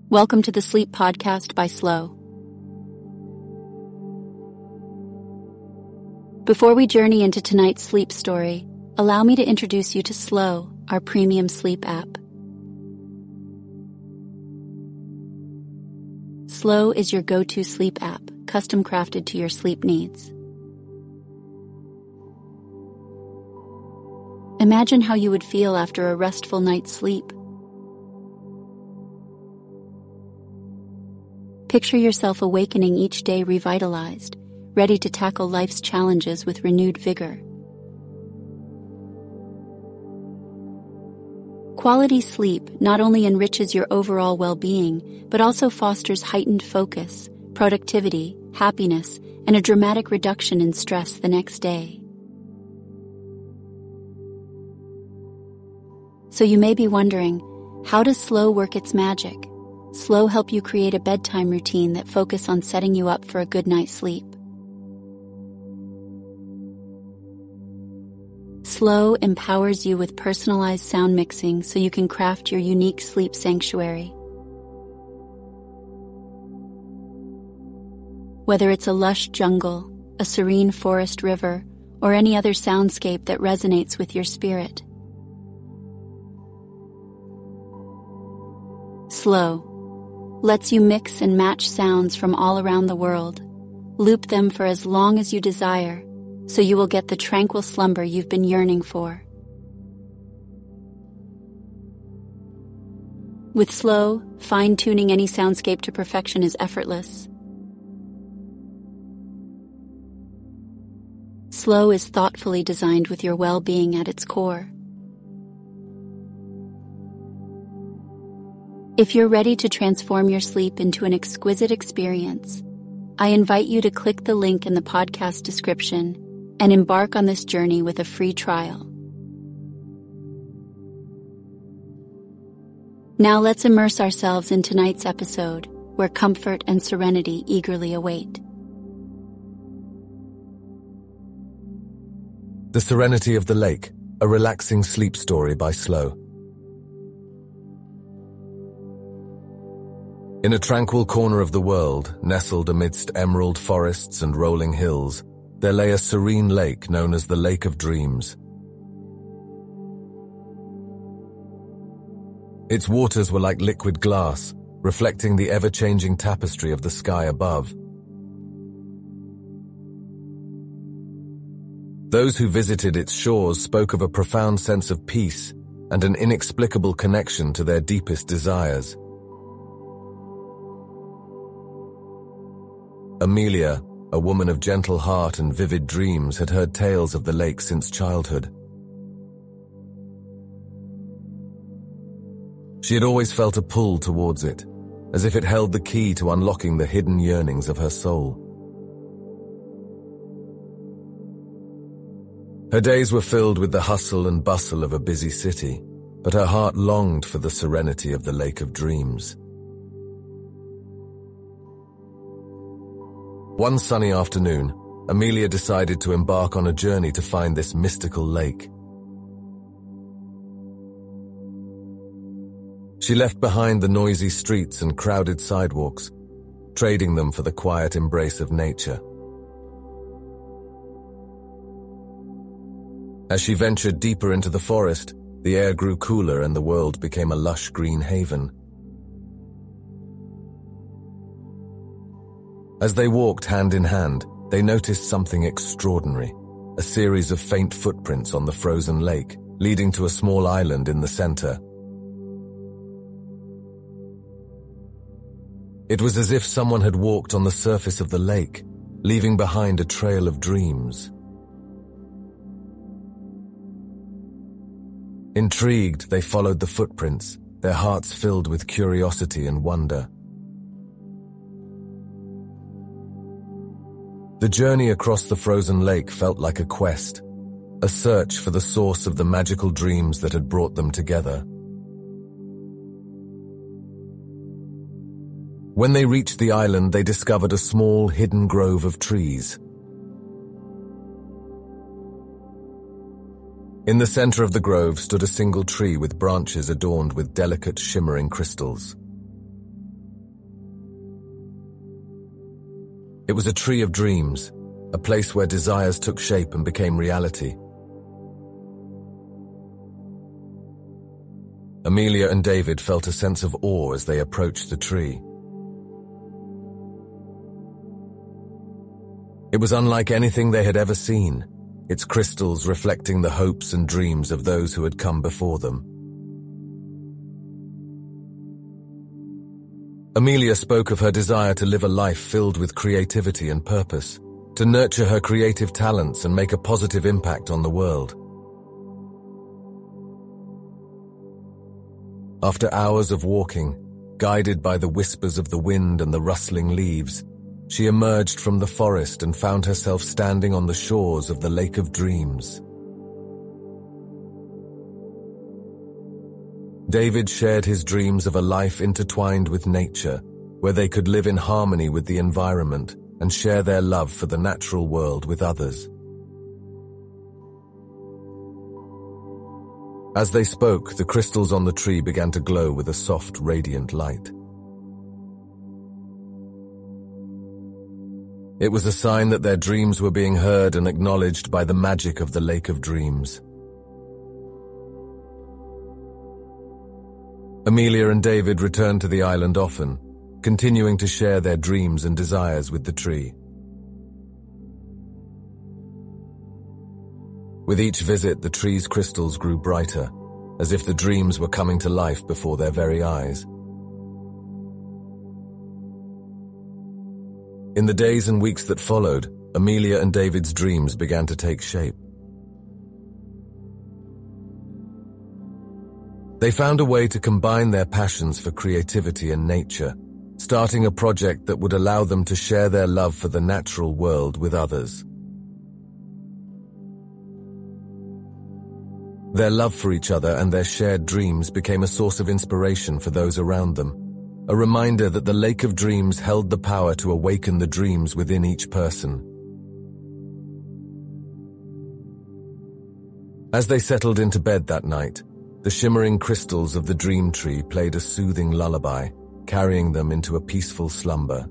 Welcome to the Sleep Podcast by Slow. Before we journey into tonight's sleep story, allow me to introduce you to Slow, our premium sleep app. Slow is your go-to sleep app, custom crafted to your sleep needs. Imagine how you would feel after a restful night's sleep. Picture yourself awakening each day revitalized, ready to tackle life's challenges with renewed vigor. Quality sleep not only enriches your overall well-being, but also fosters heightened focus, productivity, happiness, and a dramatic reduction in stress the next day. So you may be wondering, how does Slow work its magic? Slow help you create a bedtime routine that focuses on setting you up for a good night's sleep. Slow empowers you with personalized sound mixing so you can craft your unique sleep sanctuary. Whether it's a lush jungle, a serene forest river, or any other soundscape that resonates with your spirit. Slow lets you mix and match sounds from all around the world, loop them for as long as you desire, so you will get the tranquil slumber you've been yearning for. With Slow, fine-tuning any soundscape to perfection is effortless. Slow is thoughtfully designed with your well-being at its core. If you're ready to transform your sleep into an exquisite experience, I invite you to click the link in the podcast description and embark on this journey with a free trial. Now let's immerse ourselves in tonight's episode, where comfort and serenity eagerly await. The Serenity of the Lake, a relaxing sleep story by Slow. In a tranquil corner of the world, nestled amidst emerald forests and rolling hills, there lay a serene lake known as the Lake of Dreams. Its waters were like liquid glass, reflecting the ever-changing tapestry of the sky above. Those who visited its shores spoke of a profound sense of peace and an inexplicable connection to their deepest desires. Amelia, a woman of gentle heart and vivid dreams, had heard tales of the lake since childhood. She had always felt a pull towards it, as if it held the key to unlocking the hidden yearnings of her soul. Her days were filled with the hustle and bustle of a busy city, but her heart longed for the serenity of the Lake of Dreams. One sunny afternoon, Amelia decided to embark on a journey to find this mystical lake. She left behind the noisy streets and crowded sidewalks, trading them for the quiet embrace of nature. As she ventured deeper into the forest, the air grew cooler and the world became a lush green haven. As they walked hand in hand, they noticed something extraordinary, a series of faint footprints on the frozen lake, leading to a small island in the center. It was as if someone had walked on the surface of the lake, leaving behind a trail of dreams. Intrigued, they followed the footprints, their hearts filled with curiosity and wonder. The journey across the frozen lake felt like a quest, a search for the source of the magical dreams that had brought them together. When they reached the island, they discovered a small, hidden grove of trees. In the center of the grove stood a single tree with branches adorned with delicate, shimmering crystals. It was a tree of dreams, a place where desires took shape and became reality. Amelia and David felt a sense of awe as they approached the tree. It was unlike anything they had ever seen, its crystals reflecting the hopes and dreams of those who had come before them. Amelia spoke of her desire to live a life filled with creativity and purpose, to nurture her creative talents and make a positive impact on the world. After hours of walking, guided by the whispers of the wind and the rustling leaves, she emerged from the forest and found herself standing on the shores of the Lake of Dreams. David shared his dreams of a life intertwined with nature, where they could live in harmony with the environment and share their love for the natural world with others. As they spoke, the crystals on the tree began to glow with a soft, radiant light. It was a sign that their dreams were being heard and acknowledged by the magic of the Lake of Dreams. Amelia and David returned to the island often, continuing to share their dreams and desires with the tree. With each visit, the tree's crystals grew brighter, as if the dreams were coming to life before their very eyes. In the days and weeks that followed, Amelia and David's dreams began to take shape. They found a way to combine their passions for creativity and nature, starting a project that would allow them to share their love for the natural world with others. Their love for each other and their shared dreams became a source of inspiration for those around them, a reminder that the Lake of Dreams held the power to awaken the dreams within each person. As they settled into bed that night, the shimmering crystals of the dream tree played a soothing lullaby, carrying them into a peaceful slumber.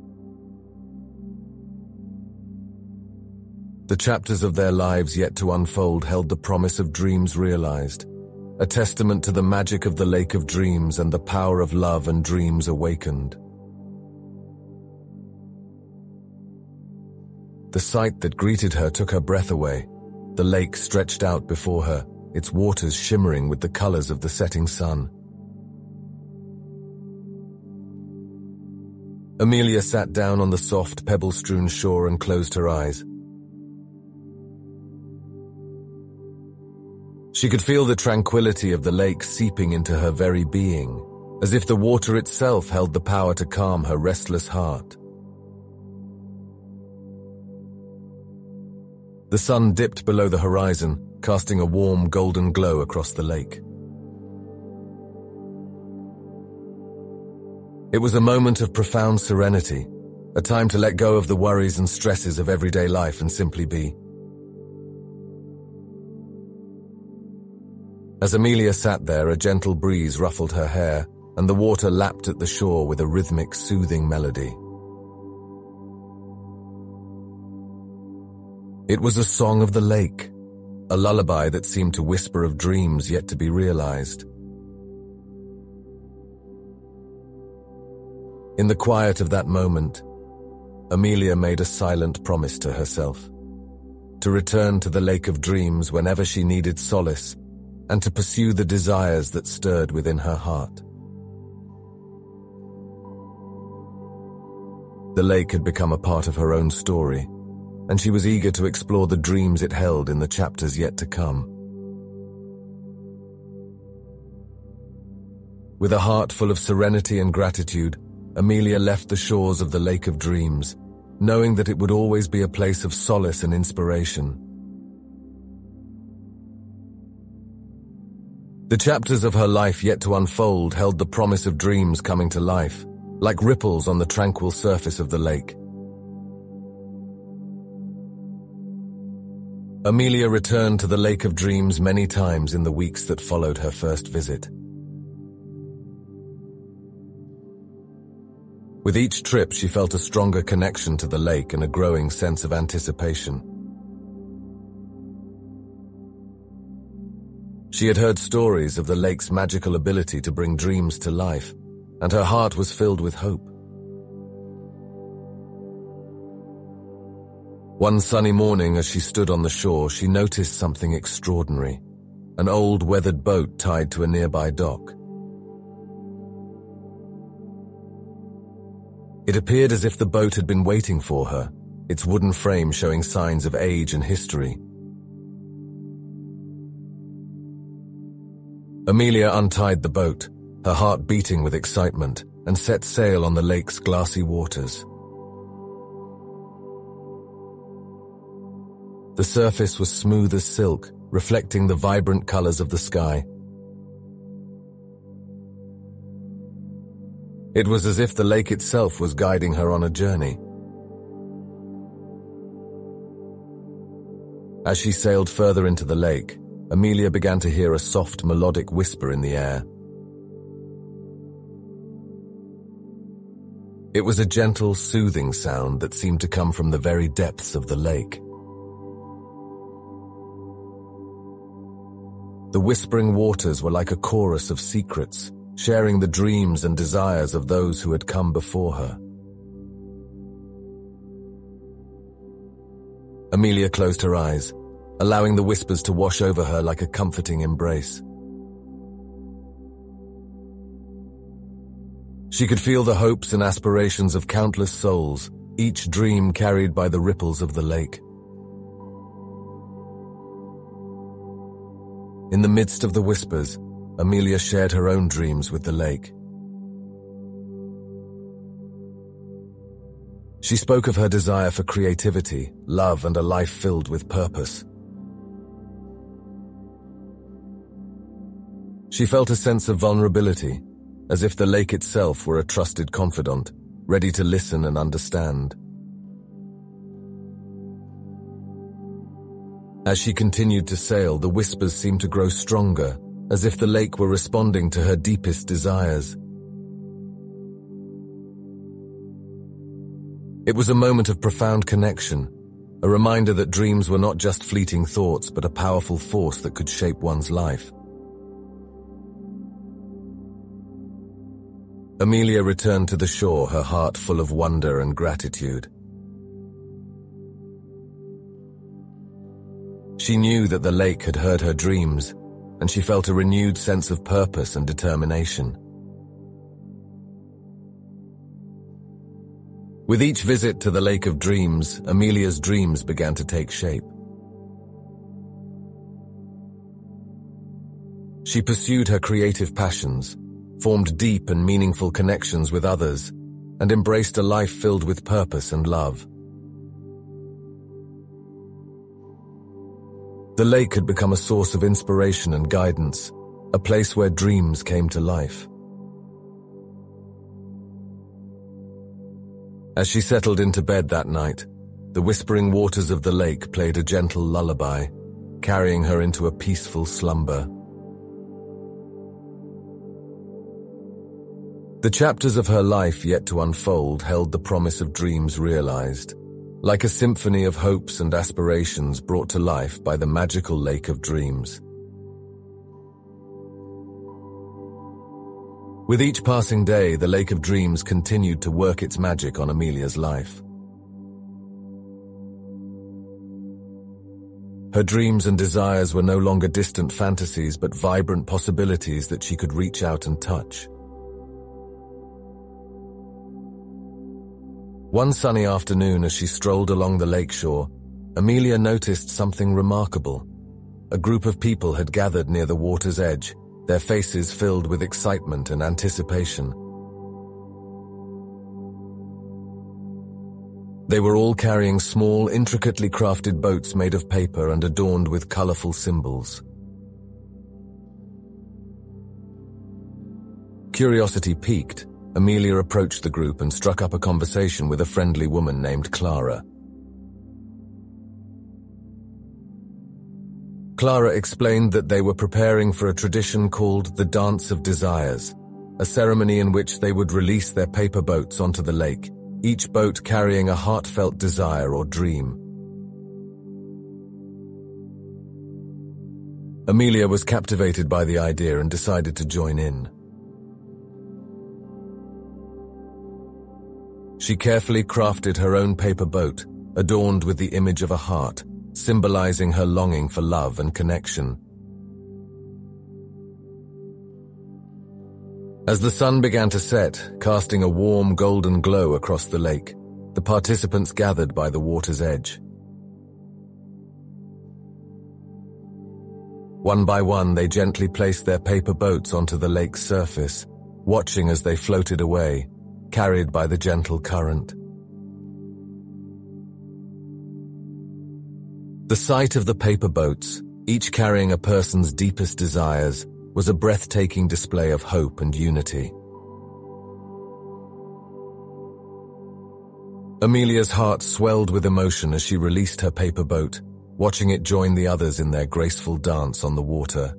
The chapters of their lives yet to unfold held the promise of dreams realized, a testament to the magic of the Lake of Dreams and the power of love and dreams awakened. The sight that greeted her took her breath away. The lake stretched out before her, its waters shimmering with the colors of the setting sun. Amelia sat down on the soft, pebble-strewn shore and closed her eyes. She could feel the tranquility of the lake seeping into her very being, as if the water itself held the power to calm her restless heart. The sun dipped below the horizon, casting a warm golden glow across the lake. It was a moment of profound serenity, a time to let go of the worries and stresses of everyday life and simply be. As Amelia sat there, a gentle breeze ruffled her hair, and the water lapped at the shore with a rhythmic, soothing melody. It was a song of the lake, a lullaby that seemed to whisper of dreams yet to be realized. In the quiet of that moment, Amelia made a silent promise to herself, to return to the Lake of Dreams whenever she needed solace, and to pursue the desires that stirred within her heart. The lake had become a part of her own story, and she was eager to explore the dreams it held in the chapters yet to come. With a heart full of serenity and gratitude, Amelia left the shores of the Lake of Dreams, knowing that it would always be a place of solace and inspiration. The chapters of her life yet to unfold held the promise of dreams coming to life, like ripples on the tranquil surface of the lake. Amelia returned to the Lake of Dreams many times in the weeks that followed her first visit. With each trip, she felt a stronger connection to the lake and a growing sense of anticipation. She had heard stories of the lake's magical ability to bring dreams to life, and her heart was filled with hope. One sunny morning, as she stood on the shore, she noticed something extraordinary: an old weathered boat tied to a nearby dock. It appeared as if the boat had been waiting for her, its wooden frame showing signs of age and history. Amelia untied the boat, her heart beating with excitement, and set sail on the lake's glassy waters. The surface was smooth as silk, reflecting the vibrant colors of the sky. It was as if the lake itself was guiding her on a journey. As she sailed further into the lake, Amelia began to hear a soft, melodic whisper in the air. It was a gentle, soothing sound that seemed to come from the very depths of the lake. The whispering waters were like a chorus of secrets, sharing the dreams and desires of those who had come before her. Amelia closed her eyes, allowing the whispers to wash over her like a comforting embrace. She could feel the hopes and aspirations of countless souls, each dream carried by the ripples of the lake. In the midst of the whispers, Amelia shared her own dreams with the lake. She spoke of her desire for creativity, love, and a life filled with purpose. She felt a sense of vulnerability, as if the lake itself were a trusted confidant, ready to listen and understand. As she continued to sail, the whispers seemed to grow stronger, as if the lake were responding to her deepest desires. It was a moment of profound connection, a reminder that dreams were not just fleeting thoughts but a powerful force that could shape one's life. Amelia returned to the shore, her heart full of wonder and gratitude. She knew that the lake had heard her dreams, and she felt a renewed sense of purpose and determination. With each visit to the Lake of Dreams, Amelia's dreams began to take shape. She pursued her creative passions, formed deep and meaningful connections with others, and embraced a life filled with purpose and love. The lake had become a source of inspiration and guidance, a place where dreams came to life. As she settled into bed that night, the whispering waters of the lake played a gentle lullaby, carrying her into a peaceful slumber. The chapters of her life yet to unfold held the promise of dreams realized, like a symphony of hopes and aspirations brought to life by the magical Lake of Dreams. With each passing day, the Lake of Dreams continued to work its magic on Amelia's life. Her dreams and desires were no longer distant fantasies but vibrant possibilities that she could reach out and touch. One sunny afternoon, as she strolled along the lakeshore, Amelia noticed something remarkable. A group of people had gathered near the water's edge, their faces filled with excitement and anticipation. They were all carrying small, intricately crafted boats made of paper and adorned with colorful symbols. Curiosity piqued, Amelia approached the group and struck up a conversation with a friendly woman named Clara. Clara explained that they were preparing for a tradition called the Dance of Desires, a ceremony in which they would release their paper boats onto the lake, each boat carrying a heartfelt desire or dream. Amelia was captivated by the idea and decided to join in. She carefully crafted her own paper boat, adorned with the image of a heart, symbolizing her longing for love and connection. As the sun began to set, casting a warm golden glow across the lake, the participants gathered by the water's edge. One by one, they gently placed their paper boats onto the lake's surface, watching as they floated away, carried by the gentle current. The sight of the paper boats, each carrying a person's deepest desires, was a breathtaking display of hope and unity. Amelia's heart swelled with emotion as she released her paper boat, watching it join the others in their graceful dance on the water.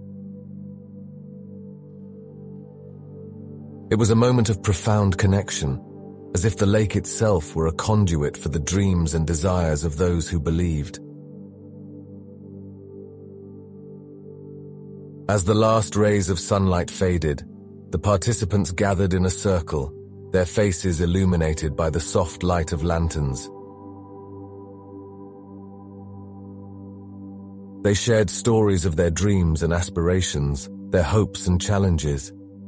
It was a moment of profound connection, as if the lake itself were a conduit for the dreams and desires of those who believed. As the last rays of sunlight faded, the participants gathered in a circle, their faces illuminated by the soft light of lanterns. They shared stories of their dreams and aspirations, their hopes and challenges.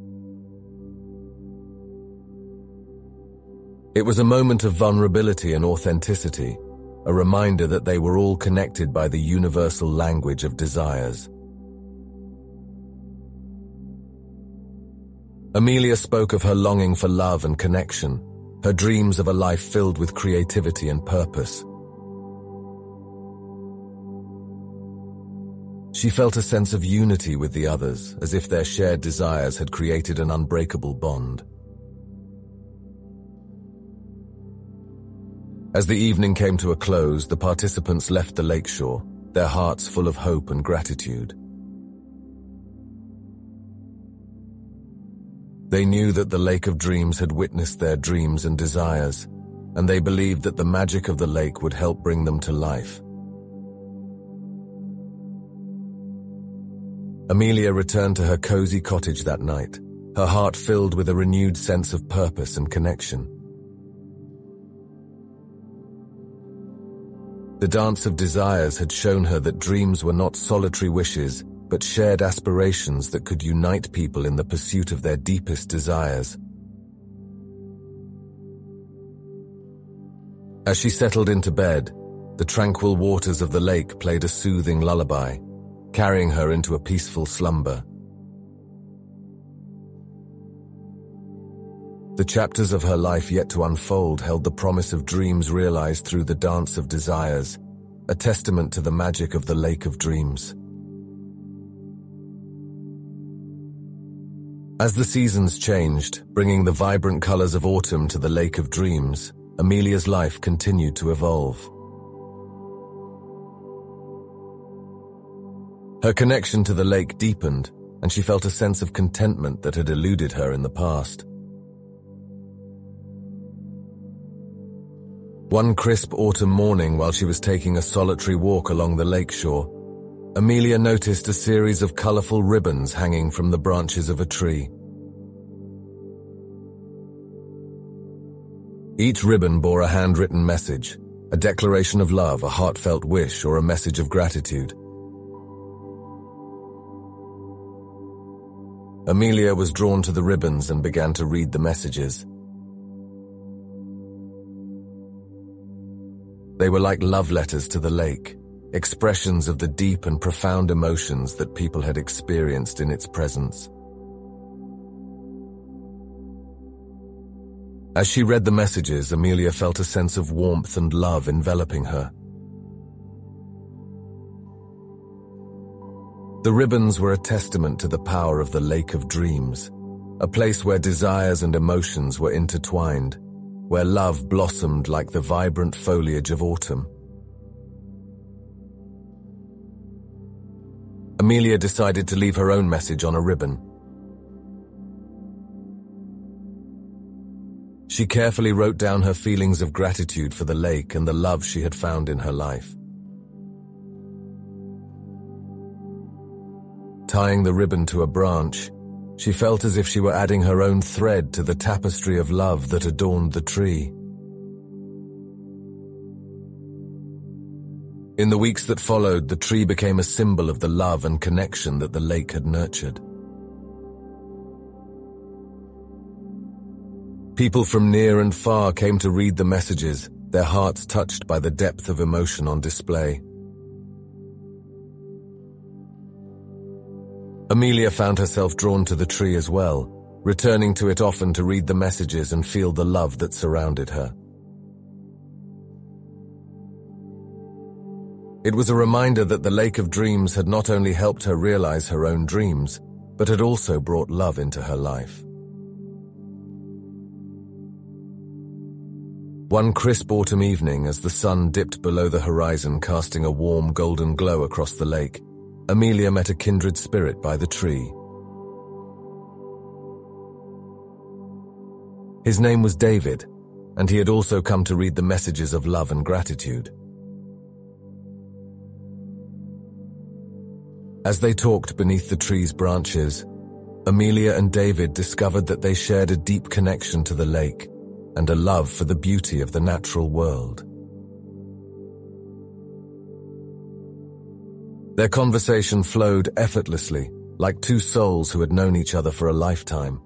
It was a moment of vulnerability and authenticity, a reminder that they were all connected by the universal language of desires. Amelia spoke of her longing for love and connection, her dreams of a life filled with creativity and purpose. She felt a sense of unity with the others, as if their shared desires had created an unbreakable bond. As the evening came to a close, the participants left the lakeshore, their hearts full of hope and gratitude. They knew that the Lake of Dreams had witnessed their dreams and desires, and they believed that the magic of the lake would help bring them to life. Amelia returned to her cozy cottage that night, her heart filled with a renewed sense of purpose and connection. The Dance of Desires had shown her that dreams were not solitary wishes, but shared aspirations that could unite people in the pursuit of their deepest desires. As she settled into bed, the tranquil waters of the lake played a soothing lullaby, carrying her into a peaceful slumber. The chapters of her life yet to unfold held the promise of dreams realized through the Dance of Desires, a testament to the magic of the Lake of Dreams. As the seasons changed, bringing the vibrant colors of autumn to the Lake of Dreams, Amelia's life continued to evolve. Her connection to the lake deepened, and she felt a sense of contentment that had eluded her in the past. One crisp autumn morning, while she was taking a solitary walk along the lakeshore, Amelia noticed a series of colorful ribbons hanging from the branches of a tree. Each ribbon bore a handwritten message, a declaration of love, a heartfelt wish, or a message of gratitude. Amelia was drawn to the ribbons and began to read the messages. They were like love letters to the lake, expressions of the deep and profound emotions that people had experienced in its presence. As she read the messages, Amelia felt a sense of warmth and love enveloping her. The ribbons were a testament to the power of the Lake of Dreams, a place where desires and emotions were intertwined, where love blossomed like the vibrant foliage of autumn. Amelia decided to leave her own message on a ribbon. She carefully wrote down her feelings of gratitude for the lake and the love she had found in her life. Tying the ribbon to a branch, she felt as if she were adding her own thread to the tapestry of love that adorned the tree. In the weeks that followed, the tree became a symbol of the love and connection that the lake had nurtured. People from near and far came to read the messages, their hearts touched by the depth of emotion on display. Amelia found herself drawn to the tree as well, returning to it often to read the messages and feel the love that surrounded her. It was a reminder that the Lake of Dreams had not only helped her realize her own dreams, but had also brought love into her life. One crisp autumn evening, as the sun dipped below the horizon, casting a warm golden glow across the lake, Amelia met a kindred spirit by the tree. His name was David, and he had also come to read the messages of love and gratitude. As they talked beneath the tree's branches, Amelia and David discovered that they shared a deep connection to the lake and a love for the beauty of the natural world. Their conversation flowed effortlessly, like two souls who had known each other for a lifetime.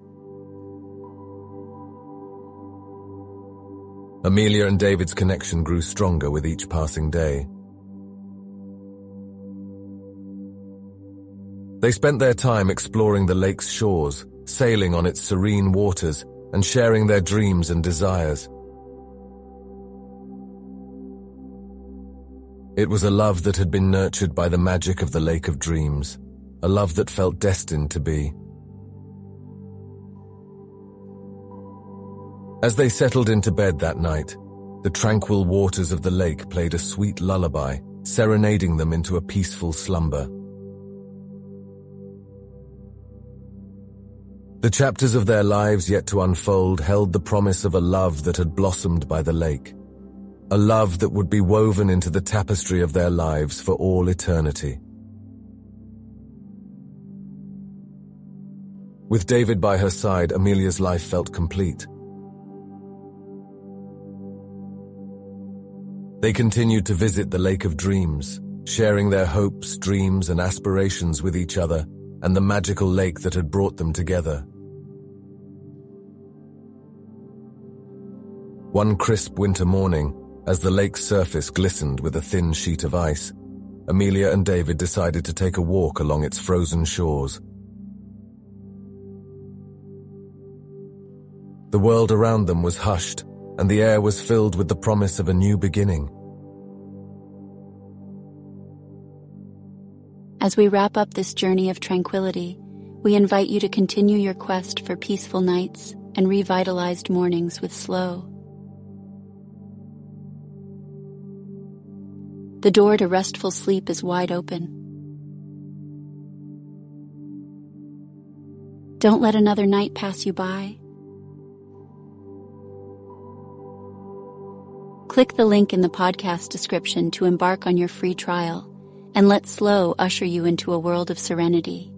Amelia and David's connection grew stronger with each passing day. They spent their time exploring the lake's shores, sailing on its serene waters, and sharing their dreams and desires. It was a love that had been nurtured by the magic of the Lake of Dreams, a love that felt destined to be. As they settled into bed that night, the tranquil waters of the lake played a sweet lullaby, serenading them into a peaceful slumber. The chapters of their lives yet to unfold held the promise of a love that had blossomed by the lake, a love that would be woven into the tapestry of their lives for all eternity. With David by her side, Amelia's life felt complete. They continued to visit the Lake of Dreams, sharing their hopes, dreams, and aspirations with each other, and the magical lake that had brought them together. One crisp winter morning, as the lake's surface glistened with a thin sheet of ice, Amelia and David decided to take a walk along its frozen shores. The world around them was hushed, and the air was filled with the promise of a new beginning. As we wrap up this journey of tranquility, we invite you to continue your quest for peaceful nights and revitalized mornings with Slow. The door to restful sleep is wide open. Don't let another night pass you by. Click the link in the podcast description to embark on your free trial, and let Slow usher you into a world of serenity.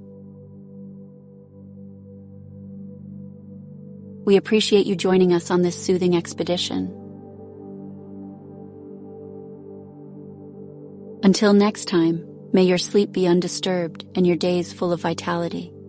We appreciate you joining us on this soothing expedition. Until next time, may your sleep be undisturbed and your days full of vitality.